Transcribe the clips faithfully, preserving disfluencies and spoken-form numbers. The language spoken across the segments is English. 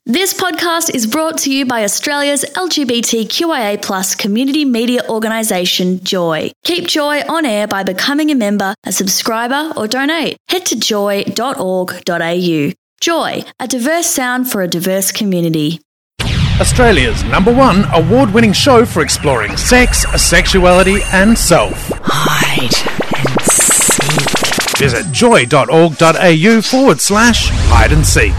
This podcast is brought to you by Australia's L G B T Q I A plus community media organisation, Joy. Keep Joy on air by becoming a member, a subscriber or donate. Head to joy dot org dot a u. Joy, a diverse sound for a diverse community. Australia's number one award-winning show for exploring sex, sexuality and self. Hide and seek. Visit joy dot org dot a u forward slash hide and seek.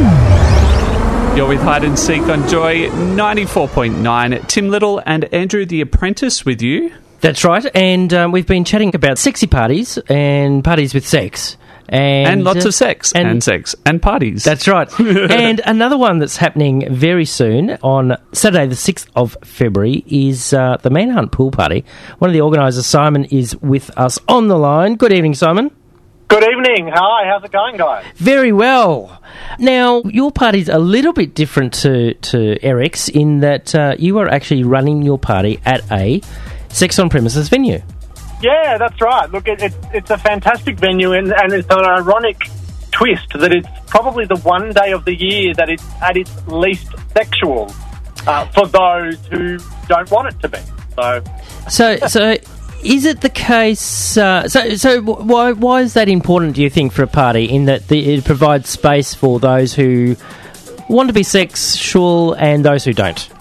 You're with Hide and Seek on Joy ninety-four point nine. Tim Little and Andrew the Apprentice with you. That's right, and um, we've been chatting about sexy parties and parties with sex. And, And lots uh, of sex and, and sex and parties. That's right. And another one that's happening very soon on Saturday the sixth of February is uh, the Manhunt Pool Party. One of the organisers, Simon, is with us on the line. Good evening, Simon. Good evening. Hi, how's it going, guys? Very well. Now, your party's a little bit different to, to Eric's in that uh, you are actually running your party at a sex on premises venue. Yeah, that's right. Look, it, it, it's a fantastic venue, and, and it's an ironic twist that it's probably the one day of the year that it's at its least sexual uh, for those who don't want it to be. So, So, so is it the case? Uh, so, so why why is that important? Do you think for a party in that the, it provides space for those who want to be sexual and those who don't?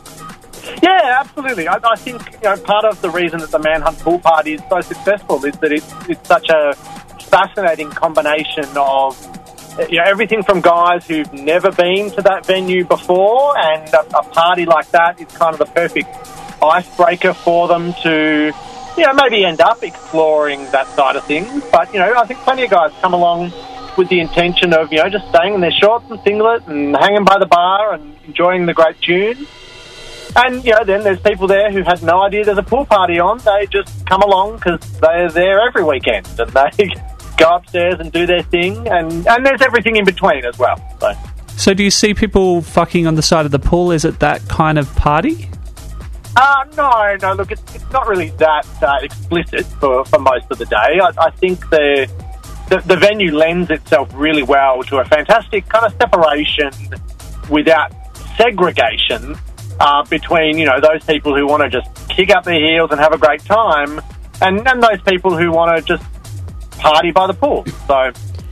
yeah, absolutely. I, I think you know part of the reason that the Manhunt Pool Party is so successful is that it's, it's such a fascinating combination of you know everything from guys who've never been to that venue before, and a, a party like that is kind of the perfect icebreaker for them to you know maybe end up exploring that side of things. But you know I think plenty of guys come along with the intention of you know just staying in their shorts and singlet and hanging by the bar and enjoying the great tune. And, you know, then there's people there who had no idea there's a pool party on. They just come along because they're there every weekend and they go upstairs and do their thing. And, and there's everything in between as well. So. So do you see people fucking on the side of the pool? Is it that kind of party? Uh, no, no, look, it's, it's not really that uh, explicit for, for most of the day. I, I think the, the the venue lends itself really well to a fantastic kind of separation without segregation uh, between, you know, those people who want to just kick up their heels and have a great time and, and those people who want to just party by the pool. So...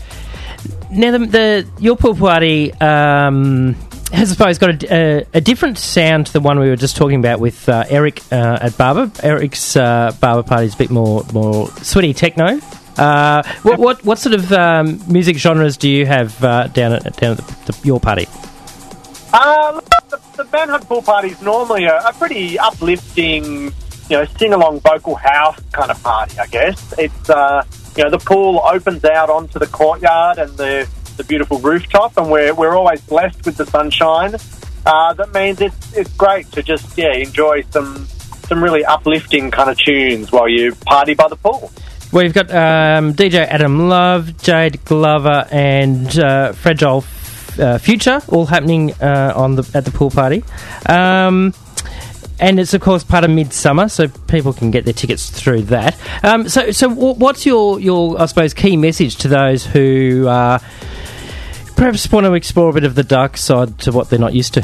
Now, the, the your pool party um, has, I suppose, got a, a, a different sound to the one we were just talking about with uh, Eric uh, at Barber. Eric's uh, Barber party is a bit more more sweaty techno. Uh, what, what what sort of um, music genres do you have uh, down at down at the, the, your party? Uh, the, the Manhunt Pool Party is normally a, a pretty uplifting, you know, sing-along vocal house kind of party, I guess. It's, uh, you know, the pool opens out onto the courtyard and the, the beautiful rooftop, and we're we're always blessed with the sunshine. Uh, that means it's it's great to just, yeah, enjoy some some really uplifting kind of tunes while you party by the pool. Well, you've got um, D J Adam Love, Jade Glover and uh, Fragile Uh, Future, all happening uh, on the at the pool party, um, and it's of course part of Midsummer, so people can get their tickets through that. Um, so, so what's your, your I suppose key message to those who uh, perhaps want to explore a bit of the dark side to what they're not used to?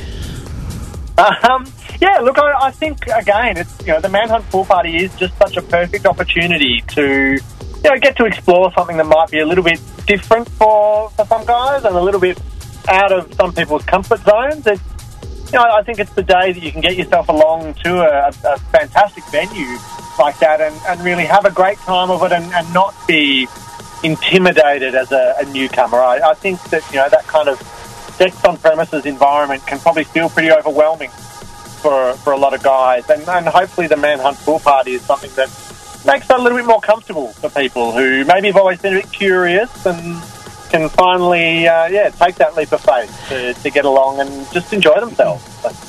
Um, yeah, look, I, I think again, it's you know the Manhunt Pool Party is just such a perfect opportunity to you know get to explore something that might be a little bit different for for some guys and a little bit out of some people's comfort zones. It's, you know, I think it's the day that you can get yourself along to a, a fantastic venue like that and, and really have a great time of it and, and not be intimidated as a, a newcomer. I, I think that, you know, that kind of sex on premises environment can probably feel pretty overwhelming for for a lot of guys. And, and hopefully the Manhunt Pool Party is something that makes that a little bit more comfortable for people who maybe have always been a bit curious and can finally, uh, yeah, take that leap of faith to, to get along and just enjoy themselves.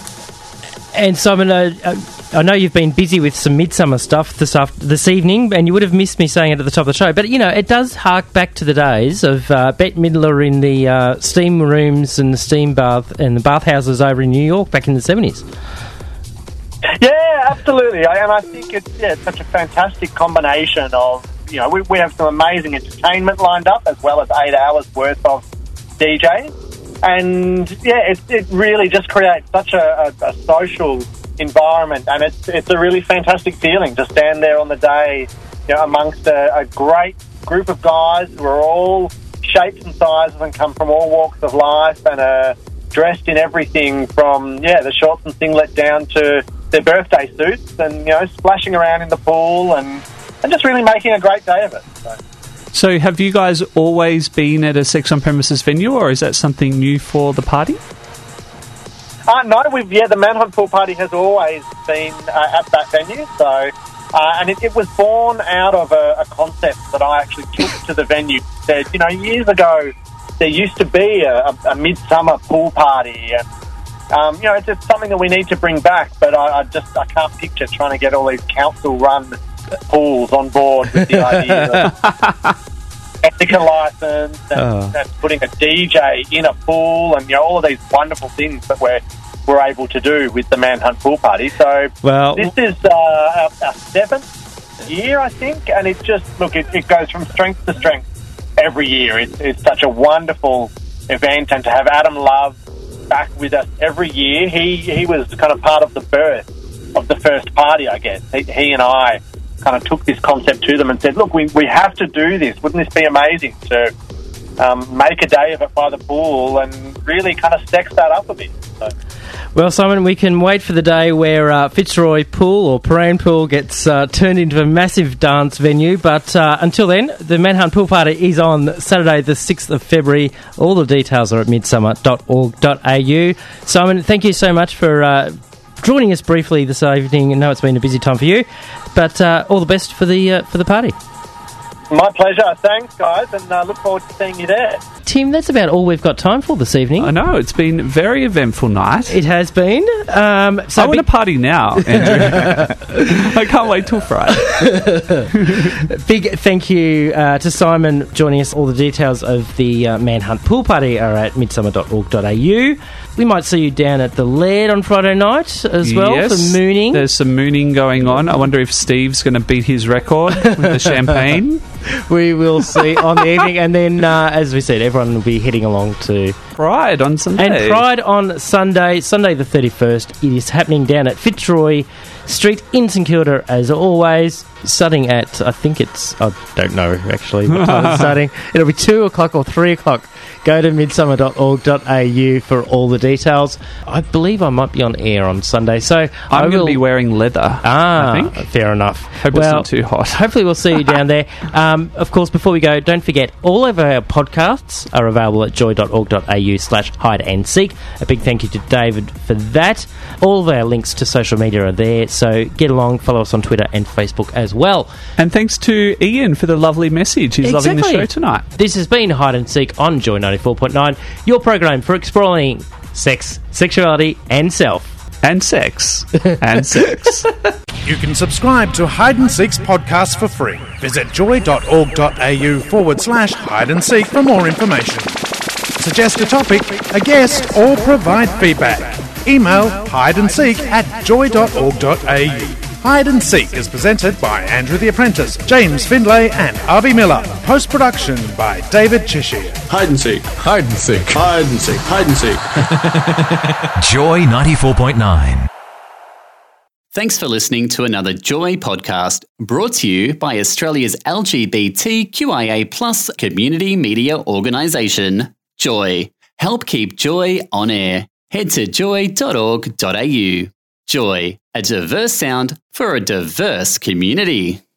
And Simon, uh, I know you've been busy with some Midsummer stuff this after, this evening, and you would have missed me saying it at the top of the show, but, you know, it does hark back to the days of uh, Bette Midler in the uh, steam rooms and the steam bath and the bathhouses over in New York back in the seventies. Yeah, absolutely. I, and I think it's, yeah, it's such a fantastic combination of, you know, we, we have some amazing entertainment lined up as well as eight hours worth of D Js. and yeah, it, it really just creates such a, a, a social environment, and it's it's a really fantastic feeling to stand there on the day, you know, amongst a, a great group of guys who are all shapes and sizes and come from all walks of life and are dressed in everything from yeah the shorts and singlet down to their birthday suits, and you know splashing around in the pool and and just really making a great day of it. So. So have you guys always been at a Sex on Premises venue, or is that something new for the party? Uh, no, we've yeah, the Manhunt Pool Party has always been uh, at that venue. So, uh, and it, it was born out of a, a concept that I actually took to the venue. Said, you know, years ago there used to be a, a, a midsummer pool party, and um, you know, it's just something that we need to bring back. But I, I just I can't picture trying to get all these council-run pools on board with the idea of ethical license and, oh. and putting a D J in a pool, and you know all of these wonderful things that we're we're able to do with the Manhunt Pool Party. So Well- this is uh, our, our seventh year, I think, and it just look it, it goes from strength to strength every year. It's, it's such a wonderful event, and to have Adam Love back with us every year, he he was kind of part of the birth of the first party, I guess. He, he and I kind of took this concept to them and said, look, we, we have to do this. Wouldn't this be amazing to um, make a day of it by the pool and really kind of sex that up a bit? So. Well, Simon, we can wait for the day where uh, Fitzroy Pool or Paraine Pool gets uh, turned into a massive dance venue. But uh, until then, the Manhunt Pool Party is on Saturday the sixth of February. All the details are at midsummer dot org dot a u. Simon, thank you so much for uh, joining us briefly this evening. I know it's been a busy time for you, but uh, all the best for the uh, for the party. My pleasure. Thanks, guys, and uh, look forward to seeing you there. Tim, that's about all we've got time for this evening. I know, it's been a very eventful night. It has been. Um, so I want big- to party now, Andrew. I can't wait till Friday. Big thank you uh, to Simon joining us. All the details of the uh, Manhunt Pool Party are at midsummer dot org dot a u. We might see you down at the Laird on Friday night as well Yes, for mooning. There's some mooning going on. I wonder if Steve's going to beat his record with the champagne. We will see on the evening. And then, uh, as we said, everyone will be heading along to... Pride on Sunday. And Pride on Sunday, Sunday the thirty-first. It is happening down at Fitzroy Street in St Kilda, as always. Starting at, I think it's... I don't know, actually, what time it's starting. It'll be two o'clock or three o'clock. Go to midsummer dot org dot a u for all the details. I believe I might be on air on Sunday, so I I'm going will to be wearing leather, Ah, I think. fair enough. Hope well, it's not too hot. Hopefully we'll see you down there. Um, of course, before we go, don't forget, all of our podcasts are available at joy dot org dot a u slash hide and seek. A big thank you to David for that. All of our links to social media are there, so get along, follow us on Twitter and Facebook as well. And thanks to Ian for the lovely message. He's loving the show tonight. This has been Hide and Seek on Joy ninety-four point nine, your program for exploring sex, sexuality and self. And sex. And sex. You can subscribe to Hide and Seek's podcast for free. Visit joy dot org dot a u forward slash hide and seek for more information. Suggest a topic, a guest, or provide feedback. Email hideandseek at joy dot org dot a u. Hide and Seek is presented by Andrew the Apprentice, James Findlay and Avi Miller. Post-production by David Cheshire. Hide and seek. Hide and seek. Hide and seek. Hide and seek. Joy ninety-four point nine. Thanks for listening to another Joy podcast brought to you by Australia's L G B T Q I A plus community media organisation, Joy. Help keep Joy on air. Head to joy dot org dot a u. Joy, a diverse sound for a diverse community.